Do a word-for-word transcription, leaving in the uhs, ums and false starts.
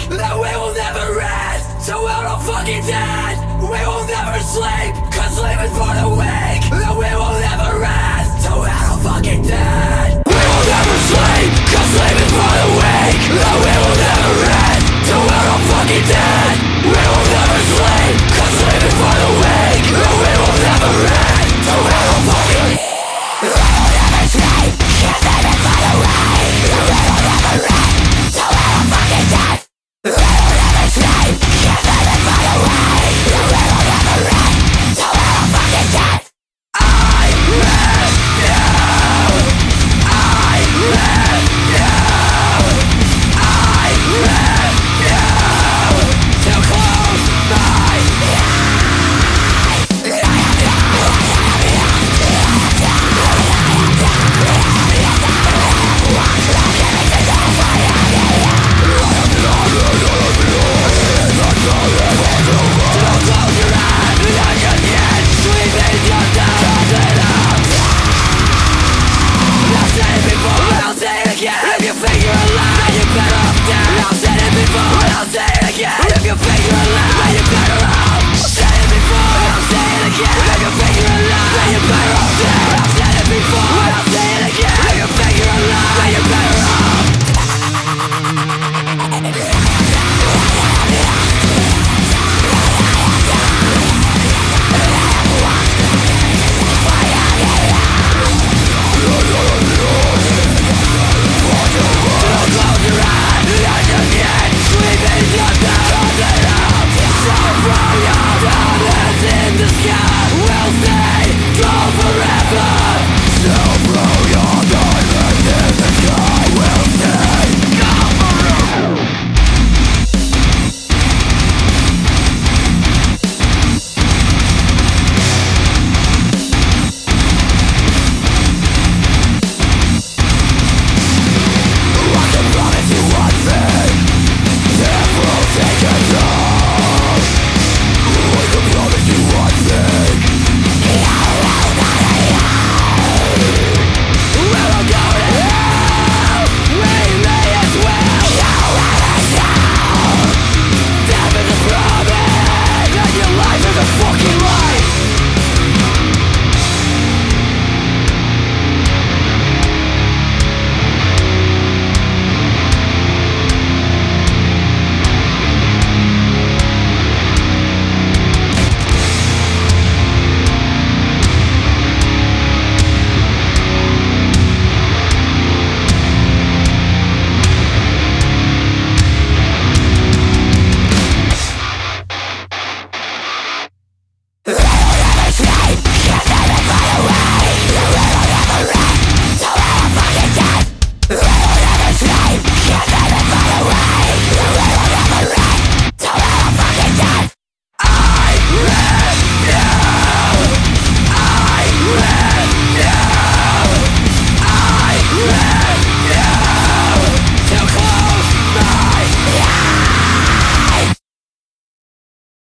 that we will never rest till we're all fucking dead. We will never sleep, cause living's for the weak. That we will never rest till we're all fucking dead. We will never sleep, cause living's for the weak. That we